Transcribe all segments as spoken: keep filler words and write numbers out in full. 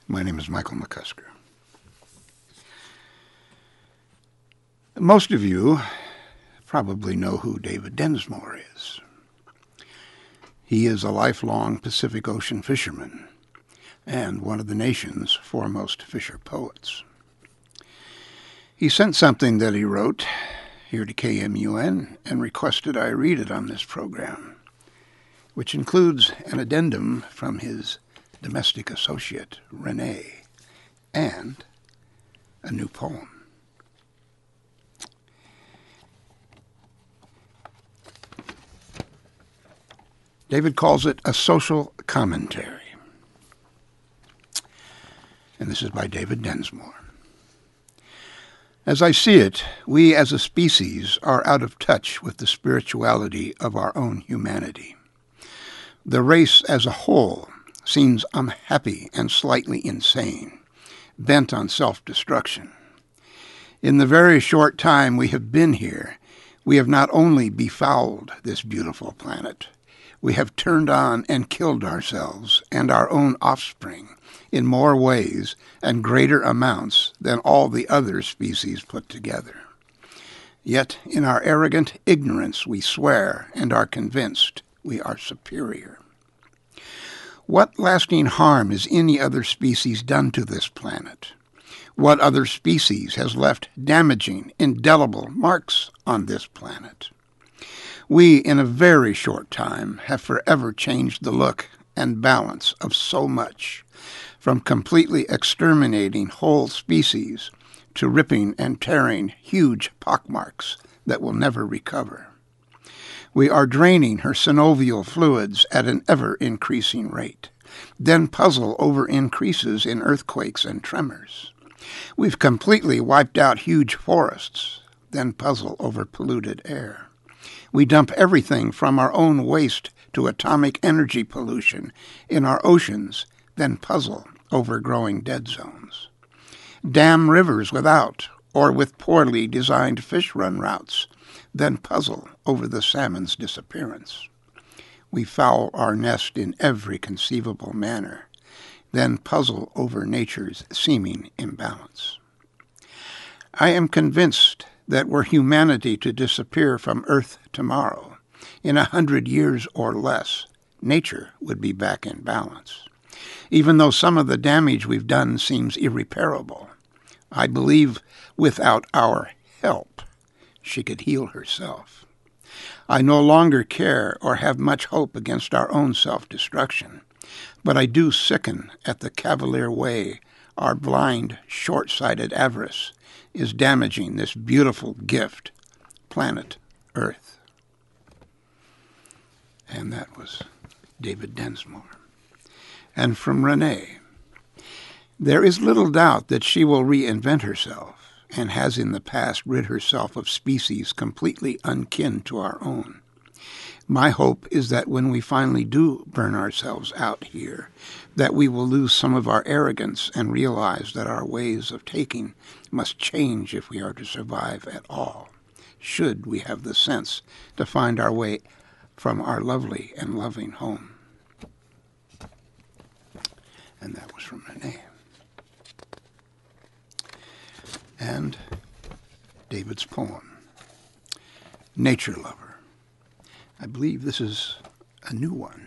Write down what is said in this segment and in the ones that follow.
My name is Michael McCusker. Most of you probably know who David Densmore is. He is a lifelong Pacific Ocean fisherman and one of the nation's foremost fisher poets. He sent something that he wrote here to K M U N and requested I read it on this program, which includes an addendum from his domestic associate, Renee, and a new poem. David calls it a social commentary. And this is by David Densmore. As I see it, we as a species are out of touch with the spirituality of our own humanity. The race as a whole seems unhappy and slightly insane, bent on self-destruction. In the very short time we have been here, we have not only befouled this beautiful planet, we have turned on and killed ourselves and our own offspring in more ways and greater amounts than all the other species put together. Yet in our arrogant ignorance we swear and are convinced we are superior. What lasting harm has any other species done to this planet? What other species has left damaging, indelible marks on this planet? We, in a very short time, have forever changed the look and balance of so much, from completely exterminating whole species to ripping and tearing huge pockmarks that will never recover. We are draining her synovial fluids at an ever-increasing rate, then puzzle over increases in earthquakes and tremors. We've completely wiped out huge forests, then puzzle over polluted air. We dump everything from our own waste to atomic energy pollution in our oceans, then puzzle over growing dead zones. Dam rivers without or with poorly designed fish run routes, then puzzle over the salmon's disappearance. We foul our nest in every conceivable manner, then puzzle over nature's seeming imbalance. I am convinced that were humanity to disappear from Earth tomorrow, in a hundred years or less, nature would be back in balance. Even though some of the damage we've done seems irreparable, I believe without our help, she could heal herself. I no longer care or have much hope against our own self-destruction, but I do sicken at the cavalier way our blind, short-sighted avarice is damaging this beautiful gift, planet Earth. And that was David Densmore. And from Renee, there is little doubt that she will reinvent herself and has in the past rid herself of species completely unkin to our own. My hope is that when we finally do burn ourselves out here, that we will lose some of our arrogance and realize that our ways of taking must change if we are to survive at all, should we have the sense to find our way from our lovely and loving home. And that was from Renee. And David's poem, Nature Lover. I believe this is a new one.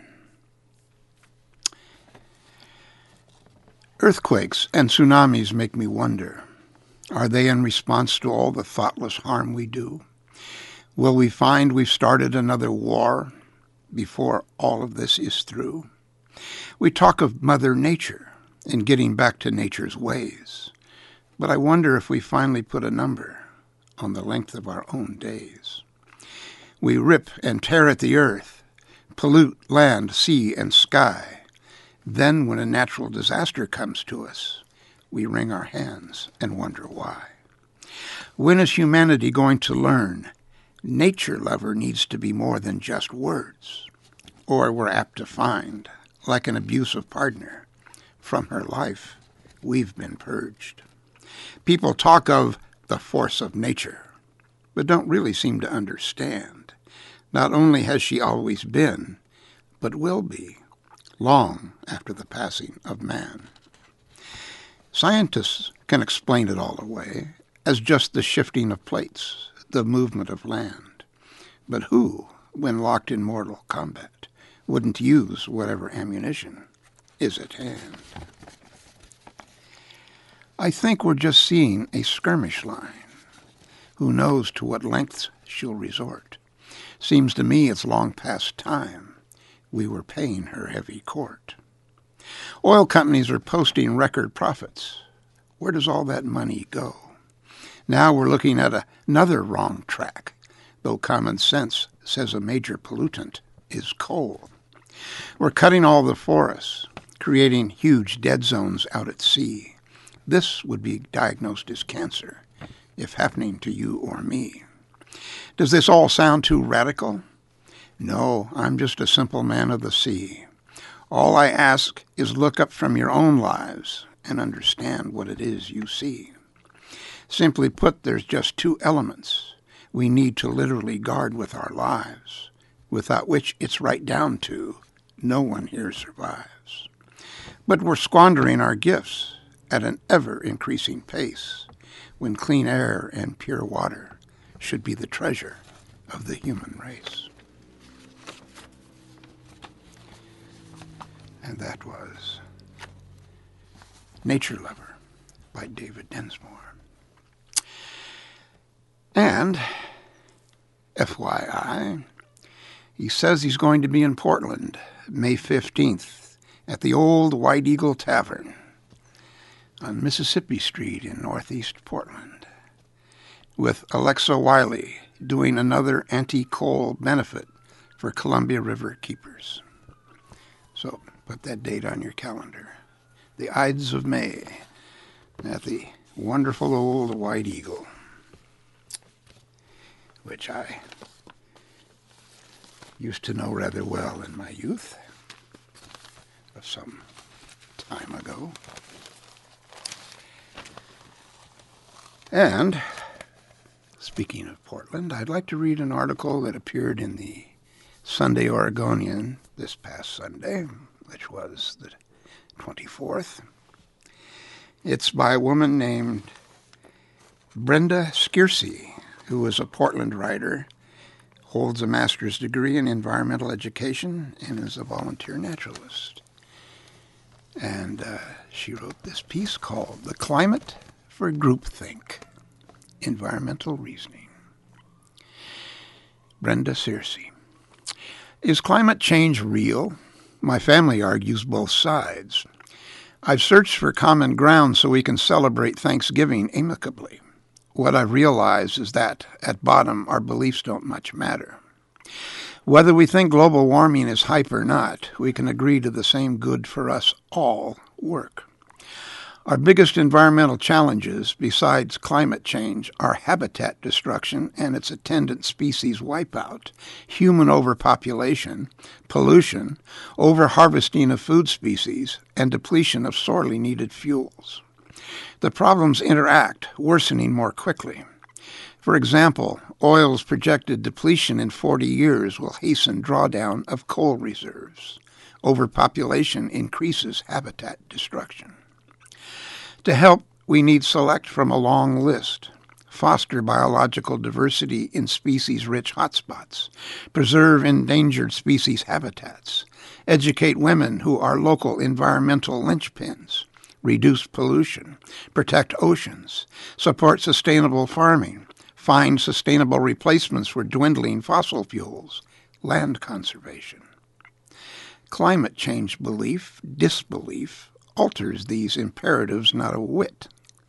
Earthquakes and tsunamis make me wonder. Are they in response to all the thoughtless harm we do? Will we find we've started another war before all of this is through? We talk of Mother Nature and getting back to nature's ways, but I wonder if we finally put a number on the length of our own days. We rip and tear at the earth, pollute land, sea, and sky. Then when a natural disaster comes to us, we wring our hands and wonder why. When is humanity going to learn nature lover needs to be more than just words? Or we're apt to find, like an abusive partner, from her life we've been purged. People talk of the force of nature, but don't really seem to understand. Not only has she always been, but will be, long after the passing of man. Scientists can explain it all away as just the shifting of plates, the movement of land. But who, when locked in mortal combat, wouldn't use whatever ammunition is at hand? I think we're just seeing a skirmish line. Who knows to what lengths she'll resort? Seems to me it's long past time we were paying her heavy court. Oil companies are posting record profits. Where does all that money go? Now we're looking at another wrong track, though common sense says a major pollutant is coal. We're cutting all the forests, creating huge dead zones out at sea. This would be diagnosed as cancer, if happening to you or me. Does this all sound too radical? No, I'm just a simple man of the sea. All I ask is look up from your own lives and understand what it is you see. Simply put, there's just two elements we need to literally guard with our lives, without which it's right down to no one here survives. But we're squandering our gifts at an ever-increasing pace, when clean air and pure water should be the treasure of the human race. And that was Nature Lover by David Densmore. And, F Y I, he says he's going to be in Portland May fifteenth at the old White Eagle Tavern on Mississippi Street in Northeast Portland, with Alexa Wiley doing another anti-coal benefit for Columbia River keepers. So put that date on your calendar. The Ides of May at the wonderful old White Eagle, which I used to know rather well in my youth, of some time ago. And, speaking of Portland, I'd like to read an article that appeared in the Sunday Oregonian this past Sunday, which was the twenty-fourth. It's by a woman named Brenda Skiersey, who is a Portland writer, holds a master's degree in environmental education, and is a volunteer naturalist. And uh, she wrote this piece called The Climate for Groupthink, Environmental Reasoning. Brenda Skiersey. Is climate change real? My family argues both sides. I've searched for common ground so we can celebrate Thanksgiving amicably. What I've realized is that, at bottom, our beliefs don't much matter. Whether we think global warming is hype or not, we can agree to the same good for us all work. Our biggest environmental challenges, besides climate change, are habitat destruction and its attendant species wipeout, human overpopulation, pollution, overharvesting of food species, and depletion of sorely needed fuels. The problems interact, worsening more quickly. For example, oil's projected depletion in forty years will hasten drawdown of coal reserves. Overpopulation increases habitat destruction. To help, we need select from a long list, foster biological diversity in species-rich hotspots, preserve endangered species habitats, educate women who are local environmental linchpins, reduce pollution, protect oceans, support sustainable farming, find sustainable replacements for dwindling fossil fuels, land conservation. Climate change belief, disbelief, alters these imperatives not a whit.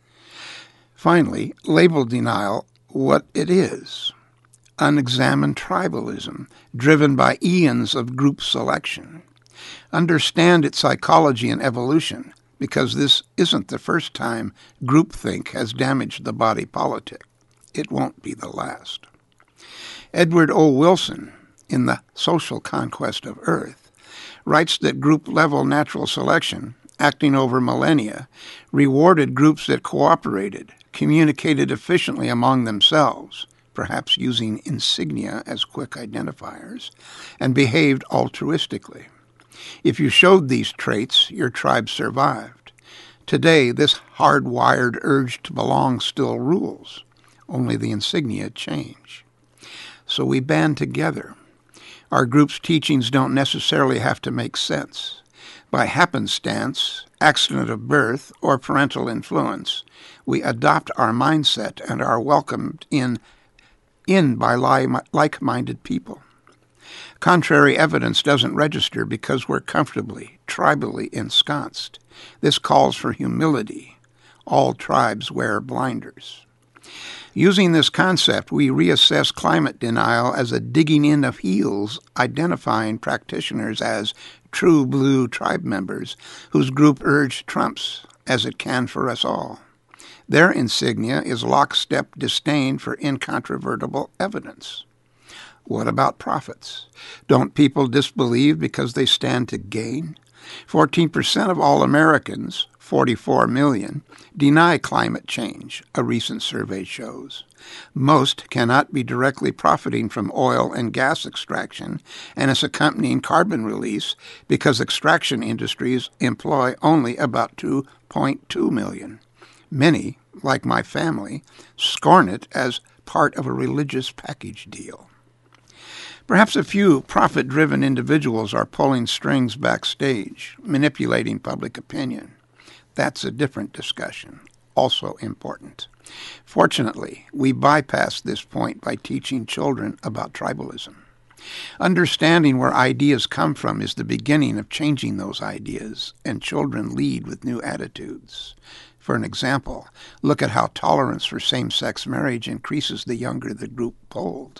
Finally, label denial what it is: unexamined tribalism driven by eons of group selection. Understand its psychology and evolution, because this isn't the first time groupthink has damaged the body politic. It won't be the last. Edward O. Wilson, in The Social Conquest of Earth, writes that group-level natural selection, acting over millennia, rewarded groups that cooperated, communicated efficiently among themselves, perhaps using insignia as quick identifiers, and behaved altruistically. If you showed these traits, your tribe survived. Today, this hardwired urge to belong still rules, only the insignia change. So we band together. Our group's teachings don't necessarily have to make sense. By happenstance, accident of birth, or parental influence, we adopt our mindset and are welcomed in, in by like-minded people. Contrary evidence doesn't register because we're comfortably, tribally ensconced. This calls for humility. All tribes wear blinders. Using this concept, we reassess climate denial as a digging in of heels, identifying practitioners as true blue tribe members whose group urged trumps, as it can for us all. Their insignia is lockstep disdain for incontrovertible evidence. What about prophets? Don't people disbelieve because they stand to gain? fourteen percent of all Americans, forty-four million, deny climate change, a recent survey shows. Most cannot be directly profiting from oil and gas extraction and its accompanying carbon release because extraction industries employ only about two point two million. Many, like my family, scorn it as part of a religious package deal. Perhaps a few profit-driven individuals are pulling strings backstage, manipulating public opinion. That's a different discussion, also important. Fortunately, we bypass this point by teaching children about tribalism. Understanding where ideas come from is the beginning of changing those ideas, and children lead with new attitudes. For an example, look at how tolerance for same-sex marriage increases the younger the group polled.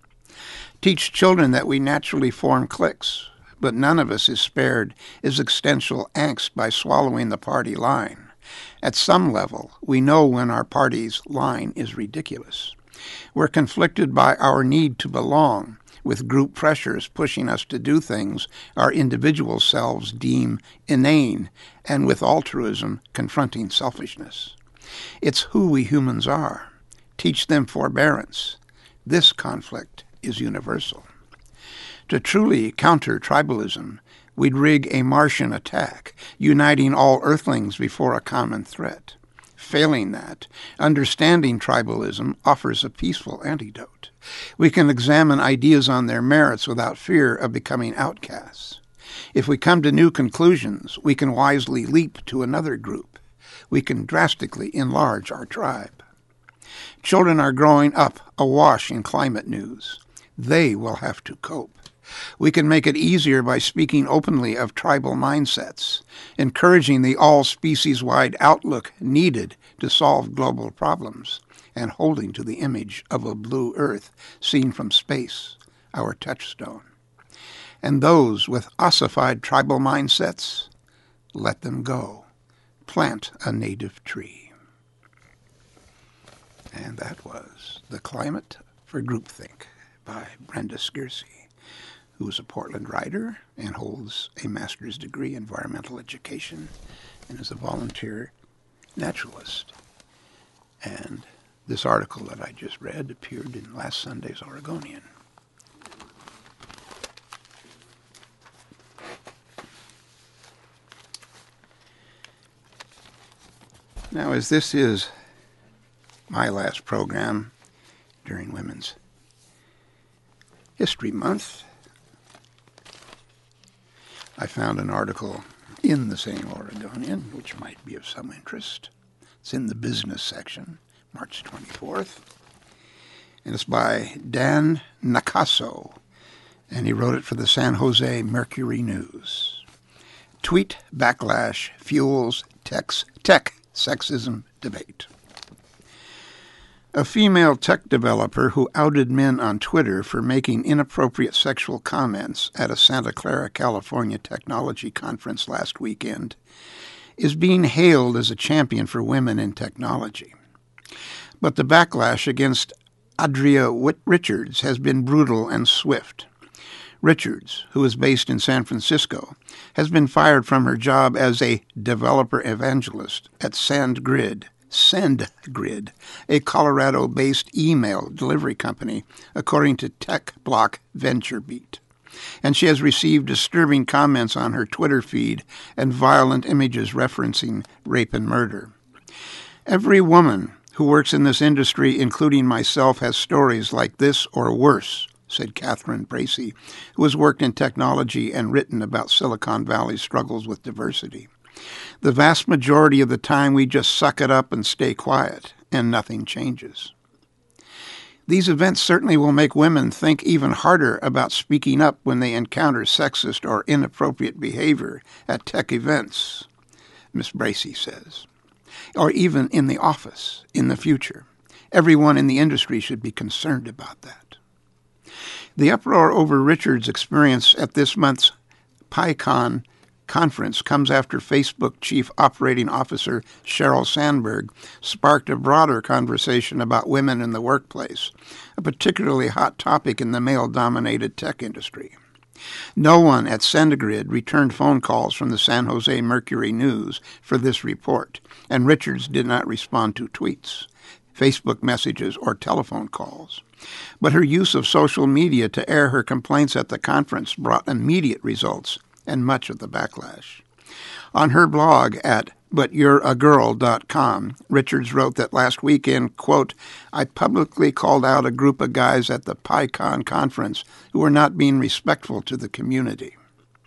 Teach children that we naturally form cliques, but none of us is spared existential angst by swallowing the party line. At some level, we know when our party's line is ridiculous. We're conflicted by our need to belong, with group pressures pushing us to do things our individual selves deem inane, and with altruism confronting selfishness. It's who we humans are. Teach them forbearance. This conflict is universal. To truly counter tribalism, we'd rig a Martian attack, uniting all Earthlings before a common threat. Failing that, understanding tribalism offers a peaceful antidote. We can examine ideas on their merits without fear of becoming outcasts. If we come to new conclusions, we can wisely leap to another group. We can drastically enlarge our tribe. Children are growing up awash in climate news. They will have to cope. We can make it easier by speaking openly of tribal mindsets, encouraging the all-species-wide outlook needed to solve global problems, and holding to the image of a blue Earth seen from space, our touchstone. And those with ossified tribal mindsets, let them go. Plant a native tree. And that was The Climate for Groupthink by Brenda Skiersey, who is a Portland writer and holds a master's degree in environmental education and is a volunteer naturalist. And this article that I just read appeared in last Sunday's Oregonian. Now, as this is my last program during Women's History Month, I found an article in the same Oregonian, which might be of some interest. It's in the business section, March twenty-fourth, and it's by Dan Nakaso, and he wrote it for the San Jose Mercury News. Tweet backlash fuels tech's, tech sexism debate. A female tech developer who outed men on Twitter for making inappropriate sexual comments at a Santa Clara, California technology conference last weekend is being hailed as a champion for women in technology. But the backlash against Adria Richards has been brutal and swift. Richards, who is based in San Francisco, has been fired from her job as a developer evangelist at SendGrid, SendGrid, a Colorado-based email delivery company, according to Tech Block VentureBeat. and she has received disturbing comments on her Twitter feed and violent images referencing rape and murder. Every woman who works in this industry, including myself, has stories like this or worse, said Catherine Bracey, who has worked in technology and written about Silicon Valley's struggles with diversity. The vast majority of the time we just suck it up and stay quiet, and nothing changes. These events certainly will make women think even harder about speaking up when they encounter sexist or inappropriate behavior at tech events, Miz Bracey says, or even in the office in the future. Everyone in the industry should be concerned about that. The uproar over Richard's experience at this month's PyCon conference comes after Facebook Chief Operating Officer Sheryl Sandberg sparked a broader conversation about women in the workplace, a particularly hot topic in the male-dominated tech industry. No one at SendGrid returned phone calls from the San Jose Mercury News for this report, and Richards did not respond to tweets, Facebook messages, or telephone calls. But her use of social media to air her complaints at the conference brought immediate results and much of the backlash. On her blog at but you're a girl dot com, Richards wrote that last weekend, quote, I publicly called out a group of guys at the PyCon conference who were not being respectful to the community.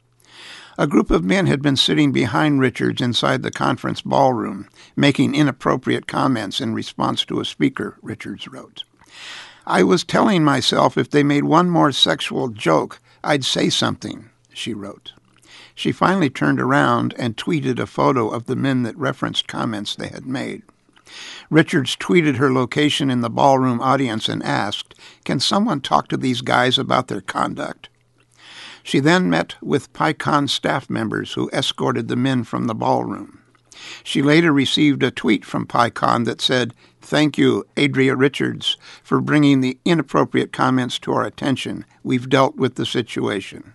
A group of men had been sitting behind Richards inside the conference ballroom, making inappropriate comments in response to a speaker, Richards wrote. I was telling myself if they made one more sexual joke, I'd say something, she wrote. She finally turned around and tweeted a photo of the men that referenced comments they had made. Richards tweeted her location in the ballroom audience and asked, can someone talk to these guys about their conduct? She then met with PyCon staff members who escorted the men from the ballroom. She later received a tweet from PyCon that said, thank you, Adria Richards, for bringing the inappropriate comments to our attention. We've dealt with the situation.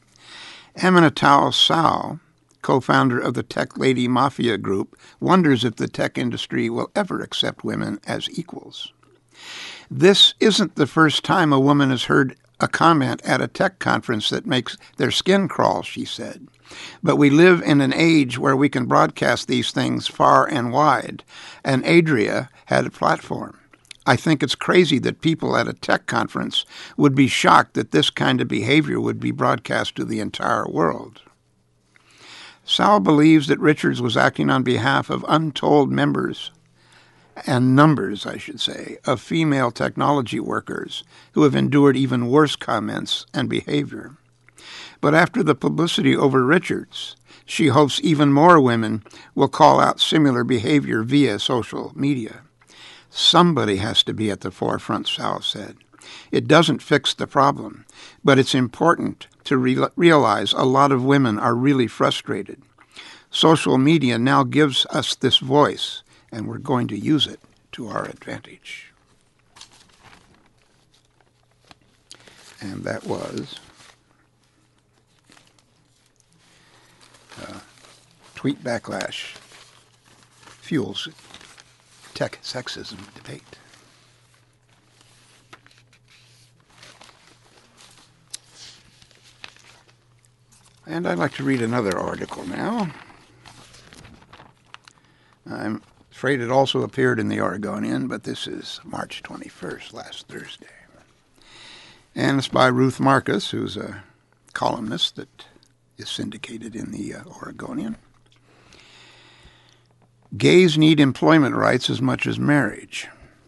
Aminatou Sow, co-founder of the Tech Lady Mafia Group, wonders if the tech industry will ever accept women as equals. This isn't the first time a woman has heard a comment at a tech conference that makes their skin crawl, she said. But we live in an age where we can broadcast these things far and wide, and Adria had a platform. I think it's crazy that people at a tech conference would be shocked that this kind of behavior would be broadcast to the entire world. Sal believes that Richards was acting on behalf of untold members, and numbers, I should say, of female technology workers who have endured even worse comments and behavior. But after the publicity over Richards, she hopes even more women will call out similar behavior via social media. Somebody has to be at the forefront, Sal said. It doesn't fix the problem, but it's important to re- realize a lot of women are really frustrated. Social media now gives us this voice, and we're going to use it to our advantage. And that was uh, Tweet Backlash Fuels Tech Sexism Debate. And I'd like to read another article now. I'm afraid it also appeared in the Oregonian, but this is March twenty-first, last Thursday. And it's by Ruth Marcus, who's a columnist that is syndicated in the uh, Oregonian. Gays need employment rights as much as marriage.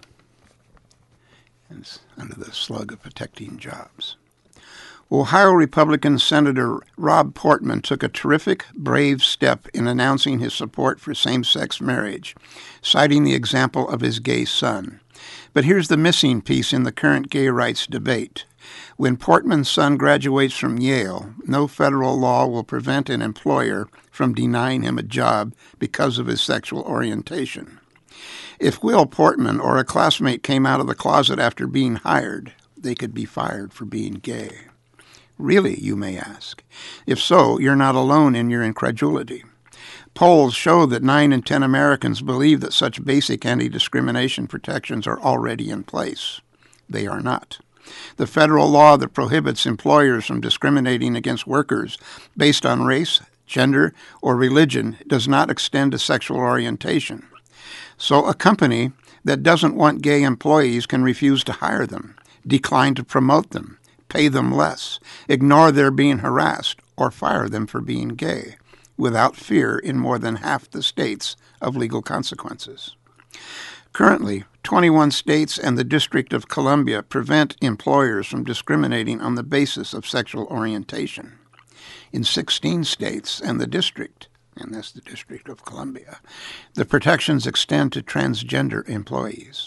And it's under the slug of protecting jobs. Ohio Republican Senator Rob Portman took a terrific, brave step in announcing his support for same-sex marriage, citing the example of his gay son. But here's the missing piece in the current gay rights debate. When Portman's son graduates from Yale, no federal law will prevent an employer from denying him a job because of his sexual orientation. If Will Portman or a classmate came out of the closet after being hired, they could be fired for being gay. Really, you may ask? If so, you're not alone in your incredulity. Polls show that nine in ten Americans believe that such basic anti-discrimination protections are already in place. They are not. The federal law that prohibits employers from discriminating against workers based on race, gender, or religion does not extend to sexual orientation. So a company that doesn't want gay employees can refuse to hire them, decline to promote them, pay them less, ignore their being harassed, or fire them for being gay, without fear in more than half the states of legal consequences. Currently, twenty-one states and the District of Columbia prevent employers from discriminating on the basis of sexual orientation. In sixteen states and the District, and that's the District of Columbia, the protections extend to transgender employees.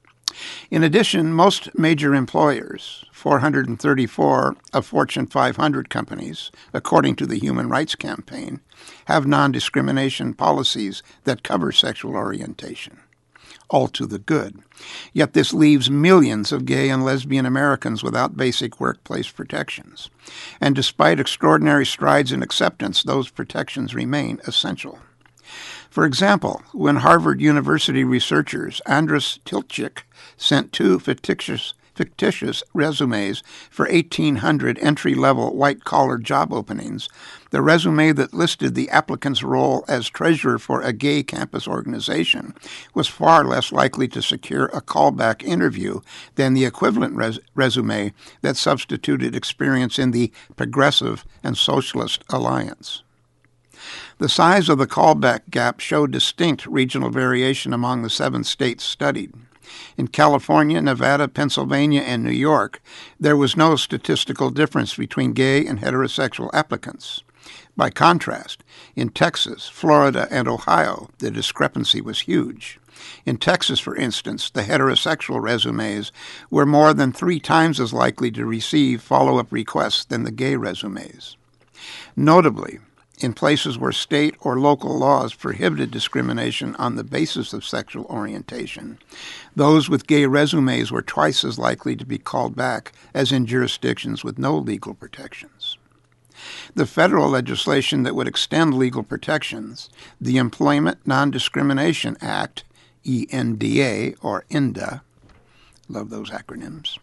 In addition, most major employers, four hundred thirty-four of Fortune five hundred companies, according to the Human Rights Campaign, have non-discrimination policies that cover sexual orientation. All to the good. Yet this leaves millions of gay and lesbian Americans without basic workplace protections. And despite extraordinary strides in acceptance, those protections remain essential. For example, when Harvard University researchers Andrus Tilchik sent two fictitious, fictitious resumes for eighteen hundred entry-level white-collar job openings, the resume that listed the applicant's role as treasurer for a gay campus organization was far less likely to secure a callback interview than the equivalent res- resume that substituted experience in the Progressive and Socialist Alliance. The size of the callback gap showed distinct regional variation among the seven states studied. In California, Nevada, Pennsylvania, and New York, there was no statistical difference between gay and heterosexual applicants. By contrast, in Texas, Florida, and Ohio, the discrepancy was huge. In Texas, for instance, the heterosexual resumes were more than three times as likely to receive follow-up requests than the gay resumes. Notably, in places where state or local laws prohibited discrimination on the basis of sexual orientation, those with gay resumes were twice as likely to be called back as in jurisdictions with no legal protections. The federal legislation that would extend legal protections, the Employment Non-Discrimination Act, E N D A, or I N D A, love those acronyms,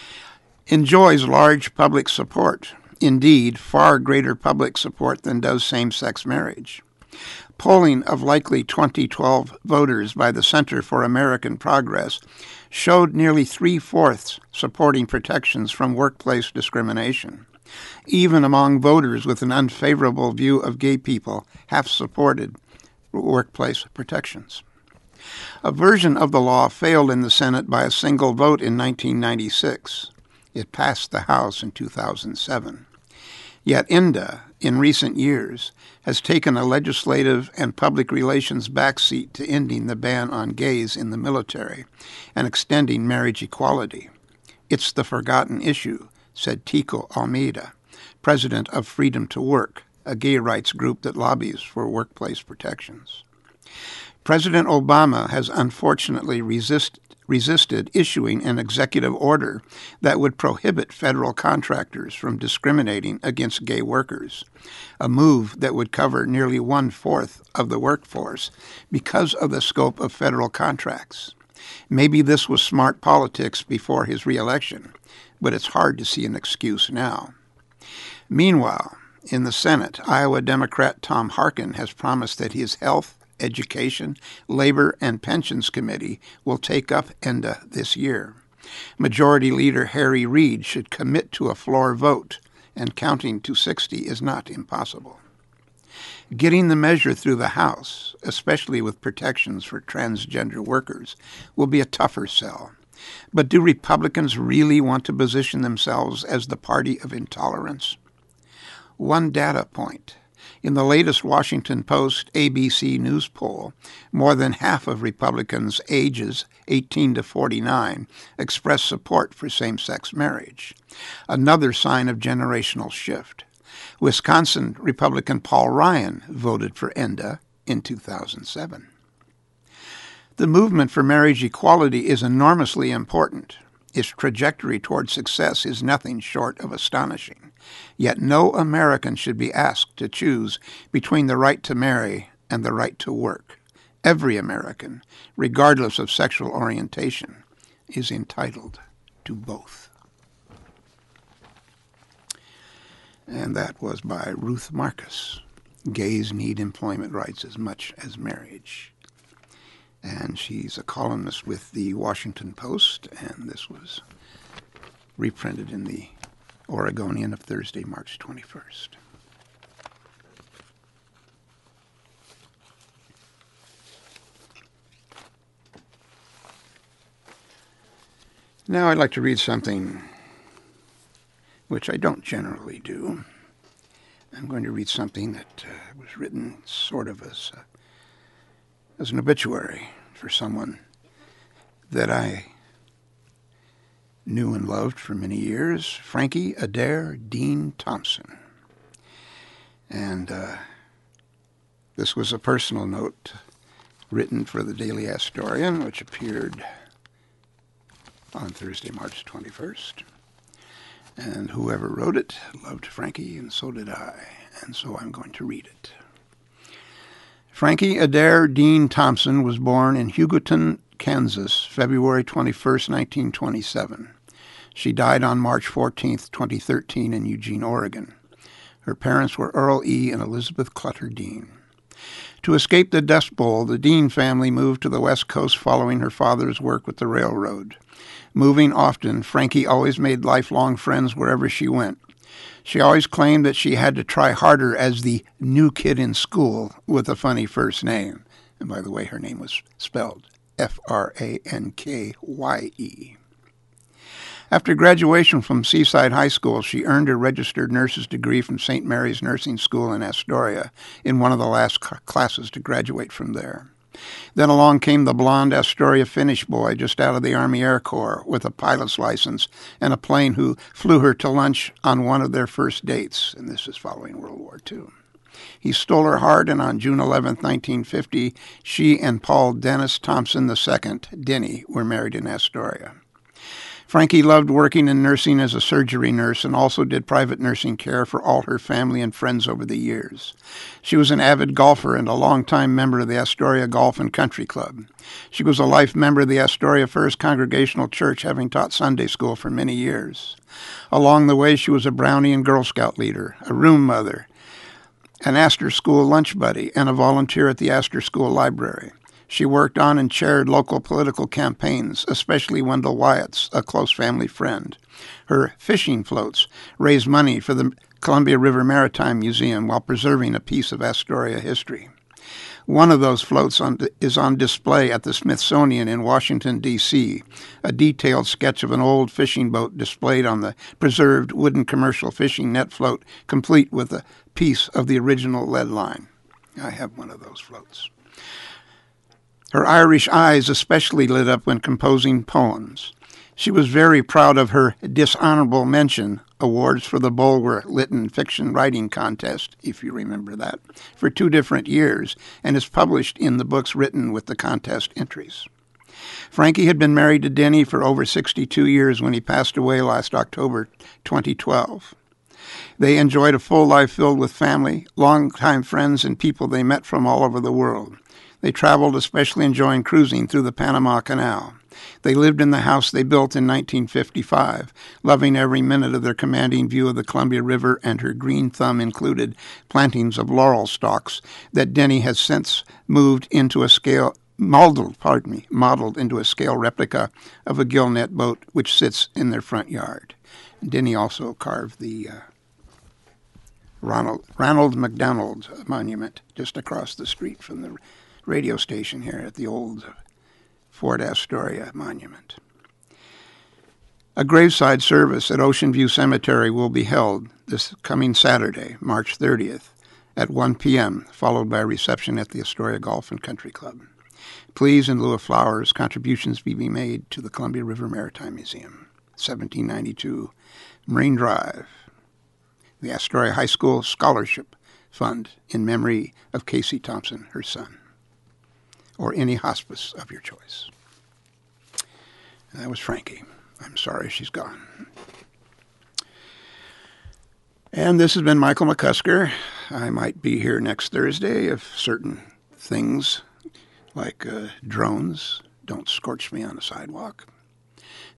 enjoys large public support. Indeed, far greater public support than does same-sex marriage. Polling of likely twenty twelve voters by the Center for American Progress showed nearly three-fourths supporting protections from workplace discrimination. Even among voters with an unfavorable view of gay people, half supported workplace protections. A version of the law failed in the Senate by a single vote in nineteen ninety-six. It passed the House in two thousand seven. Yet I N D A, in recent years, has taken a legislative and public relations backseat to ending the ban on gays in the military and extending marriage equality. It's the forgotten issue, said Tico Almeida, president of Freedom to Work, a gay rights group that lobbies for workplace protections. President Obama has unfortunately resist, resisted issuing an executive order that would prohibit federal contractors from discriminating against gay workers, a move that would cover nearly one-fourth of the workforce because of the scope of federal contracts. Maybe this was smart politics before his reelection, but it's hard to see an excuse now. Meanwhile, in the Senate, Iowa Democrat Tom Harkin has promised that his Health, Education, Labor, and Pensions Committee will take up I N D A this year. Majority Leader Harry Reid should commit to a floor vote, and counting to sixty is not impossible. Getting the measure through the House, especially with protections for transgender workers, will be a tougher sell. But do Republicans really want to position themselves as the party of intolerance? One data point. In the latest Washington Post A B C News poll, more than half of Republicans ages eighteen to forty-nine expressed support for same-sex marriage, another sign of generational shift. Wisconsin Republican Paul Ryan voted for I N D A in two thousand seven. The movement for marriage equality is enormously important. Its trajectory toward success is nothing short of astonishing. Yet no American should be asked to choose between the right to marry and the right to work. Every American, regardless of sexual orientation, is entitled to both. and that was by Ruth Marcus. Gays need employment rights as much as marriage. And she's a columnist with the Washington Post, and this was reprinted in the Oregonian of Thursday, March twenty-first. Now I'd like to read something which I don't generally do. I'm going to read something that uh, was written sort of as, uh, as an obituary for someone that I knew and loved for many years, Frankie Adair Dean Thompson. And uh, this was a personal note written for the Daily Astorian, which appeared on Thursday, March twenty-first. And whoever wrote it loved Frankie, and so did I, and so I'm going to read it. Frankie Adair Dean Thompson was born in Hugoton, Kansas, February twenty-first, nineteen twenty-seven. She died on March fourteenth, twenty thirteen, in Eugene, Oregon. Her parents were Earl E. and Elizabeth Clutter Dean. To escape the Dust Bowl, the Dean family moved to the West Coast following her father's work with the railroad. Moving often, Frankie always made lifelong friends wherever she went. She always claimed that she had to try harder as the new kid in school with a funny first name. And by the way, her name was spelled F R A N K Y E. After graduation from Seaside High School, she earned a registered nurse's degree from Saint Mary's Nursing School in Astoria, in one of the last classes to graduate from there. Then along came the blonde Astoria Finnish boy just out of the Army Air Corps with a pilot's license and a plane who flew her to lunch on one of their first dates, and this is following World War Two. He stole her heart, and on June eleventh, nineteen fifty, she and Paul Dennis Thompson the Second, Denny, were married in Astoria. Frankie loved working in nursing as a surgery nurse and also did private nursing care for all her family and friends over the years. She was an avid golfer and a longtime member of the Astoria Golf and Country Club. She was a life member of the Astoria First Congregational Church, having taught Sunday school for many years. Along the way, she was a Brownie and Girl Scout leader, a room mother, an Astor School lunch buddy, and a volunteer at the Astor School Library. She worked on and chaired local political campaigns, especially Wendell Wyatt's, a close family friend. Her fishing floats raised money for the Columbia River Maritime Museum while preserving a piece of Astoria history. One of those floats on, is on display at the Smithsonian in Washington, D C, a detailed sketch of an old fishing boat displayed on the preserved wooden commercial fishing net float, complete with a piece of the original lead line. I have one of those floats. Her Irish eyes especially lit up when composing poems. She was very proud of her dishonorable mention awards for the Bulwer Lytton Fiction Writing Contest, if you remember that, for two different years, and is published in the books written with the contest entries. Frankie had been married to Denny for over sixty-two years when he passed away last October twenty twelve. They enjoyed a full life filled with family, longtime friends, and people they met from all over the world. They traveled, especially enjoying cruising through the Panama Canal. They lived in the house they built in nineteen fifty-five, loving every minute of their commanding view of the Columbia River, and her green thumb included plantings of laurel stalks that Denny has since moved into a scale, modeled, pardon me, modeled into a scale replica of a gillnet boat which sits in their front yard. Denny also carved the uh, Ronald, Ronald McDonald Monument just across the street from the radio station here at the old Fort Astoria Monument. A graveside service at Ocean View Cemetery will be held this coming Saturday, March thirtieth, at one p.m., followed by a reception at the Astoria Golf and Country Club. Please, in lieu of flowers, contributions be made to the Columbia River Maritime Museum, seventeen ninety-two Marine Drive, the Astoria High School Scholarship Fund, in memory of Casey Thompson, her son, or any hospice of your choice. And that was Frankie. I'm sorry she's gone. And this has been Michael McCusker. I might be here next Thursday if certain things like uh, drones don't scorch me on the sidewalk.